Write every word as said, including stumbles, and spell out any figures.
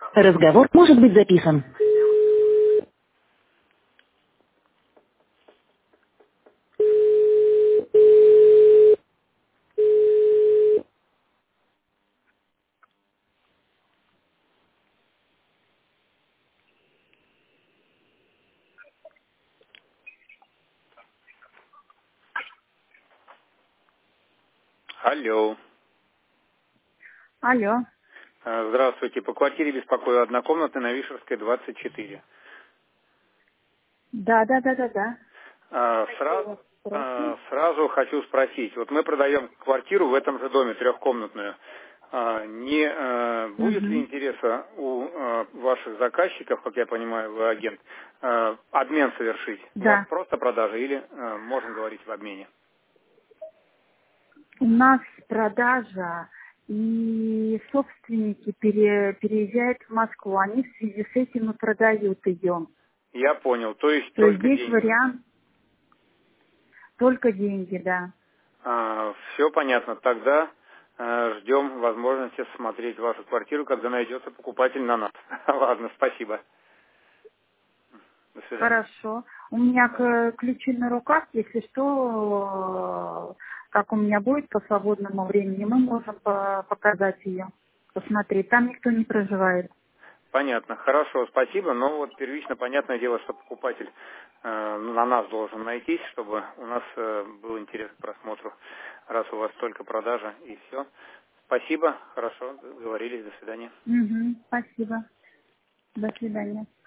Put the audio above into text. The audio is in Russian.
Разговор может быть записан. Алло. Алло. Э, Здравствуйте. По квартире беспокою однокомнатная на Вишерской, двадцать четыре. Да, да, да, да, да. Э, Что у Сразу, вас спросить? э, сразу хочу спросить. Вот мы продаем квартиру в этом же доме, трехкомнатную. Э, Не э, будет ли Угу. интереса у э, ваших заказчиков, как я понимаю, вы агент, э, обмен совершить? У вас Да. просто продажа или э, можем говорить в обмене? У нас продажа, и собственники пере- переезжают в Москву. Они в связи с этим и продают ее. Я понял. То есть То есть только здесь деньги нужны. вариант только деньги, да. Все понятно. Тогда э, ждем возможности смотреть вашу квартиру, когда найдется покупатель на нас. Ладно, спасибо. До свидания. Хорошо. У меня к- ключи на руках, если что, э, как у меня будет по свободному времени, мы можем по- показать ее, посмотреть. Там никто не проживает. Понятно. Хорошо, спасибо. Но вот первично понятное дело, что покупатель э, на нас должен найтись, чтобы у нас э, был интерес к просмотру, раз у вас только продажа и все. Спасибо. Хорошо, договорились. До свидания. Угу. Спасибо. До свидания.